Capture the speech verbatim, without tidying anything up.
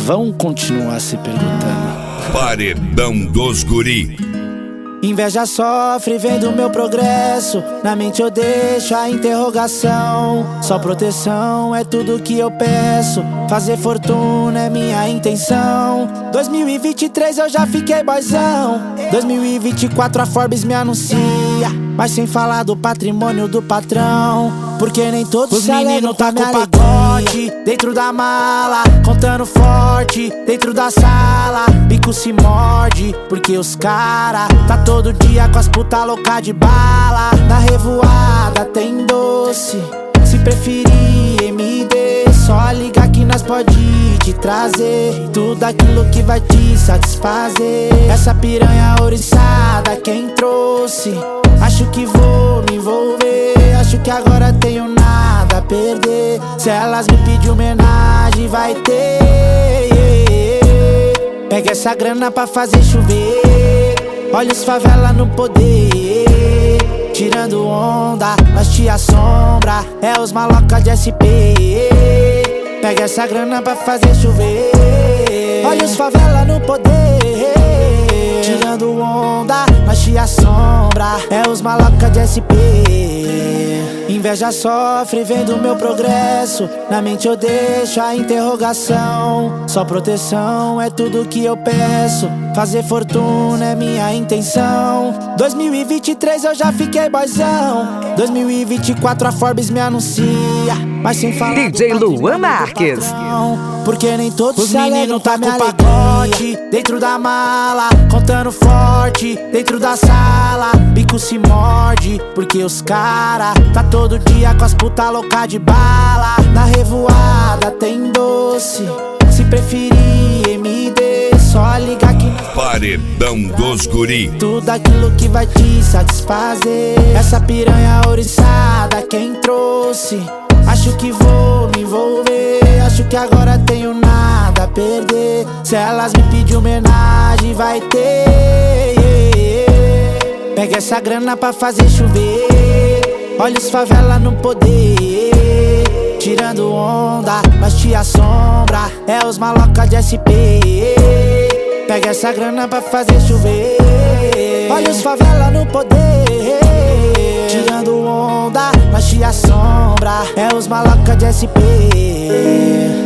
vão continuar se perguntando. Paredão dos Guri. Inveja sofre vendo meu progresso. Na mente eu deixo a interrogação. Só proteção é tudo que eu peço. Fazer fortuna é minha intenção. dois mil e vinte e três eu já fiquei boizão. dois mil e vinte e quatro a Forbes me anuncia, mas sem falar do patrimônio do patrão. Porque nem todos se alegram tá com o pacote dentro da mala, contando forte dentro da sala. Bico se morde, porque os cara tá todo dia com as puta louca de bala. Na revoada tem doce, se preferir M D, só liga que nós pode te trazer tudo aquilo que vai te satisfazer. Essa piranha ouriçada quem trouxe, acho que vou me envolver. Acho que agora tenho nada a perder. Se elas me pedirem homenagem vai ter. Pega essa grana pra fazer chover. Olha os favela no poder, tirando onda, nós te assombra. É os maloca de S P. Pega essa grana pra fazer chover. Olha os favela no poder, tirando onda, nós te assombra. É os maloca de S P. Inveja sofre vendo meu progresso. Na mente eu deixo a interrogação. Só proteção é tudo que eu peço. Fazer fortuna é minha intenção. dois mil e vinte e três eu já fiquei boizão. dois mil e vinte e quatro a Forbes me anuncia, mas sem falar D J Luan Marques. Porque nem todos os meninos tá com pacote dentro da mala, contando forte dentro da sala. Bico se morde, porque os cara tá todo dia com as puta louca de bala. Na revoada tem doce, se preferir M D, só liga que Paredão dos Guri. tudo aquilo que vai te satisfazer. Essa piranha ouriçada quem trouxe, acho que vou me envolver. Acho que agora tenho nada a perder. Se elas me pedirem homenagem vai ter. Pega essa grana pra fazer chover. Olha os favela no poder, tirando onda, nós te assombra. É os maloca de S P. Pega essa grana pra fazer chover. Olha os favela no poder, tirando onda, nós te assombra. É os maloca de S P.